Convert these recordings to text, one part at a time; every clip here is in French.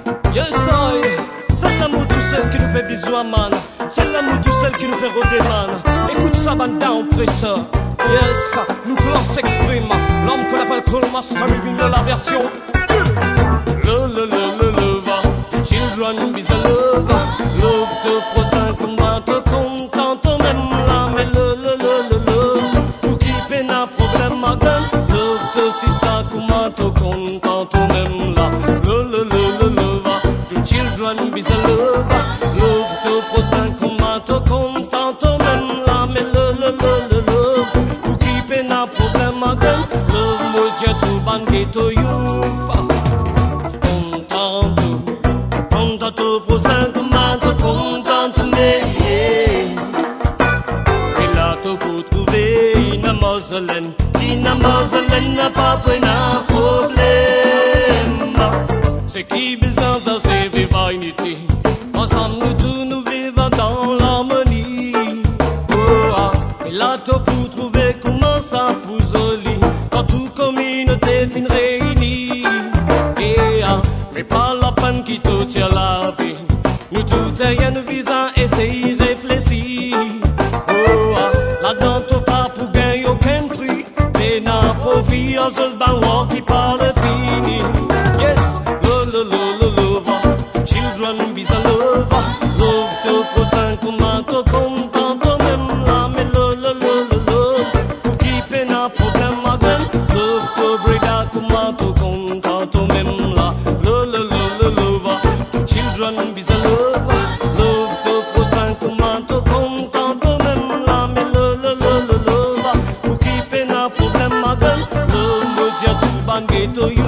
Yes, I. C'est l'amour tout seul qui nous fait bisous, man. C'est l'amour tout seul qui nous fait rôder, man. Écoute ça, banda, on presseur. Yes, nous clan s'exprime. L'homme qu'on appelle Colmas, famille la version. Love, the children be the love. Love te prochain combat, te content même là. Mais love, pour qui fait un problème à gun. Love te sister, comment te content même là. Love, the children be the love. Love te prochain combat, te content même là. Mais love, pour qui fait un problème à gun. Love, moi j'ai tout bandé to you. Contanto pro santo manto, contanto me. Et là tu peux trouver une Moselène n'a pas pris un problème. C'est qui besoin de ces vivanités. Ensemble nous tous nous vivons dans l'harmonie. Et là tu peux trouver comment ça pour joli. Quand toute communauté fin réunie. Mais pas la peine qui te tient la vie. Nous tous rien nous visons essayer réfléchir. Là-dedans tout pas pour gagner aucun prix. Mais n'a profit en seul banc qui parle fini. Yes, love, the children be the love. Love te prochain comment te content même là. Mais love, pour qui fait un problème à gun. Love te breda comment te content même là. Children be the love, love to prochain comment te content même là. Mais love, pour qui fait un problème à gun. Love me dit tout bangé to you.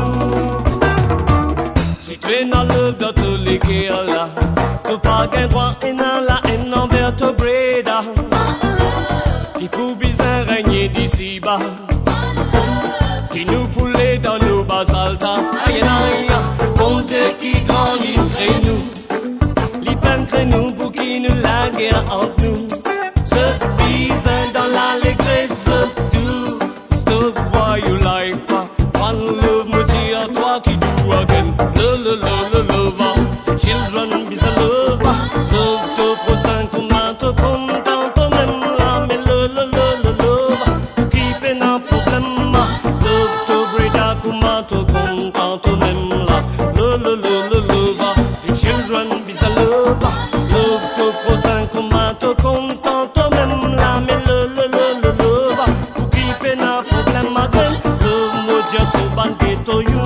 Si tu es dans le dans tous les guerres là, tu pas qu'un droit et dans la haine envers ton breda. Qui pour bien régner d'ici bas. Qui nous poulait dans nos basaltas. Aïe aïe, bon Dieu qui grandit près nous. Les peines près nous pour qui nous la guerre entre nous. Se bise dans l'allégresse tout. Stop voyou life. One love me dit à toi qui do again. Love, the children be the love. Love te prochain comment te content même là. Mais love, pour qui fait un problème. Love te breda comment te content même là. Love, the children be the love. Love te prochain comment te content même là. Mais love, pour qui fait un problème à gun. Love moi j'ai tout bandé to you.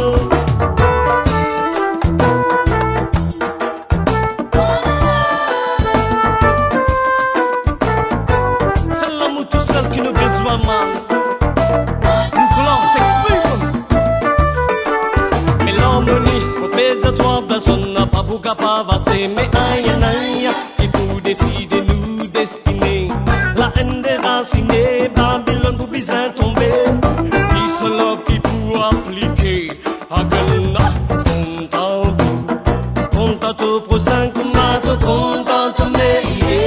Qui nous besoin mal. Nous clan s'exprime. Mais l'harmonie, faut perdre toi, personne n'a pas pour capable vaster. Mais aïe aïe, qui pour décider nous destiner. La haine déracinée, Babylone pour bien tomber. Qui se love qui pour appliquer. Agana, contato prochain combat, content mais.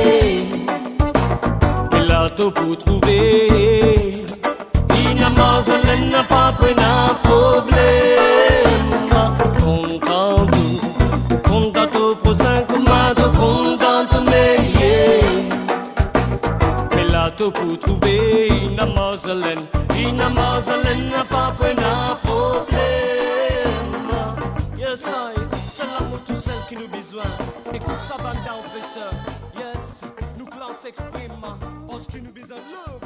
Pour trouver une Moselène n'a pas pris un problème. Contato prochain comment te content mais. Mais là tu pour trouver une Moselène n'a pas pris un problème. Yes, I, c'est l'amour tout seul qui nous besoin. Écoute ça, banda oppresseur. Yes, nous clan s'exprime. Parce que nous besoin de love.